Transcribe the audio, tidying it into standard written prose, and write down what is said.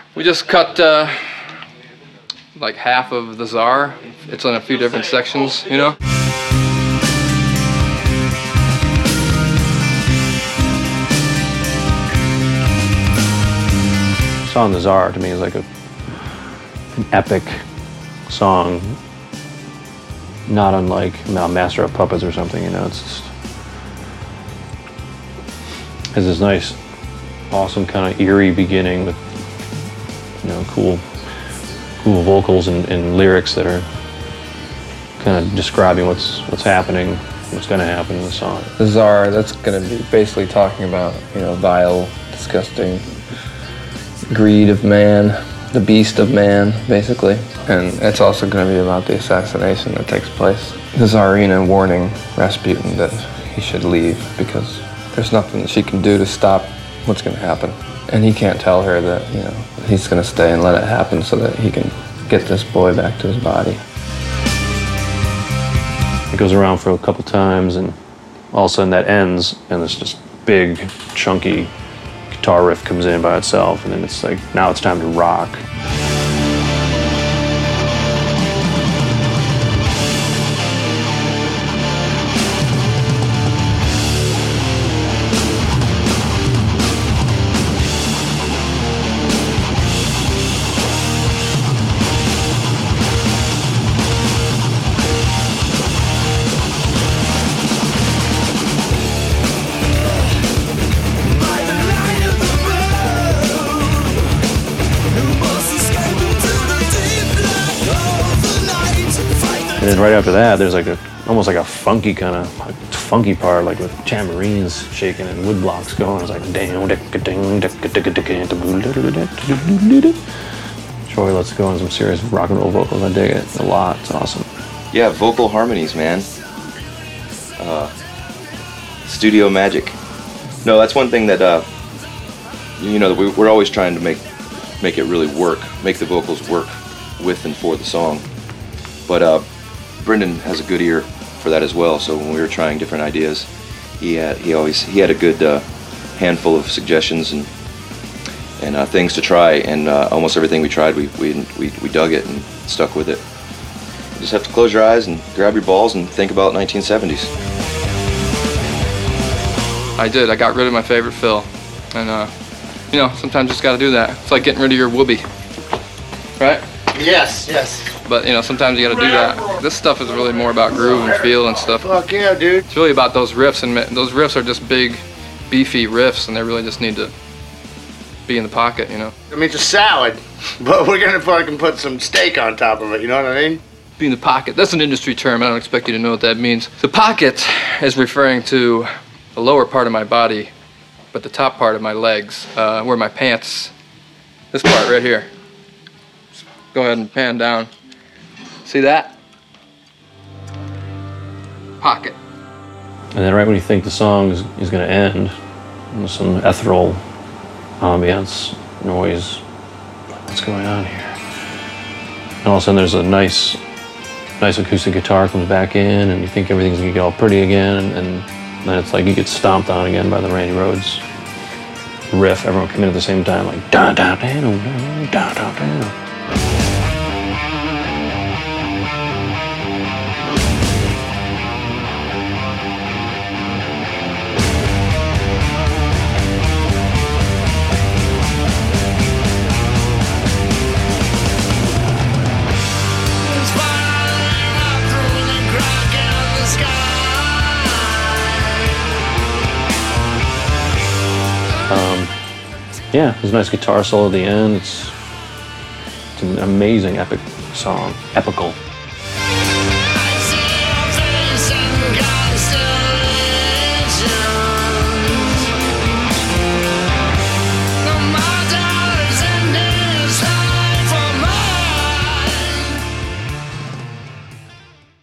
We just cut like half of the Czar. It's on a few different sections, you know? Song The Czar to me is like an epic song, not unlike Master of Puppets or something, you know. It's just has this nice, awesome kind of eerie beginning with, you know, cool vocals and lyrics that are kind of describing what's happening, what's going to happen in the song. The Czar, that's going to be basically talking about, you know, vile, disgusting greed of man, the beast of man, basically. And it's also going to be about the assassination that takes place. The Tsarina warning Rasputin that he should leave because there's nothing that she can do to stop what's going to happen. And he can't tell her that, you know, he's going to stay and let it happen so that he can get this boy back to his body. It goes around for a couple times and all of a sudden that ends and this just big, chunky guitar riff comes in by itself, and then it's like, now it's time to rock. And then right after that, there's like almost like a funky kind of funky part, like with tambourines shaking and wood blocks going. It's like Troy lets go on some serious rock and roll vocals. I dig it a lot. It's awesome. Yeah, vocal harmonies, man. Studio magic. No, that's one thing that you know, we're always trying to make it really work, make the vocals work with and for the song. But Brendan has a good ear for that as well. So when we were trying different ideas, he had a good handful of suggestions and things to try. And almost everything we tried, we dug it and stuck with it. You just have to close your eyes and grab your balls and think about 1970s. I did. I got rid of my favorite fill, and you know, sometimes you just got to do that. It's like getting rid of your whoopee, right? Yes, yes. But you know, sometimes you gotta do that. This stuff is really more about groove and feel and stuff. Fuck yeah, dude. It's really about those riffs, and those riffs are just big, beefy riffs, and they really just need to be in the pocket, you know? I mean, it's a salad, but we're gonna fucking put some steak on top of it, you know what I mean? Be in the pocket. That's an industry term. I don't expect you to know what that means. The pocket is referring to the lower part of my body, but the top part of my legs, where my pants, this part right here. Go ahead and pan down. See that? Pocket. And then right when you think the song is going to end, there's some ethereal ambience, noise. What's going on here? And all of a sudden there's a nice acoustic guitar comes back in, and you think everything's going to get all pretty again, and then it's like you get stomped on again by the Randy Rhoads riff. Everyone come in at the same time, like da da da da da da da. Yeah, there's a nice guitar solo at the end. It's an amazing epic song, epical.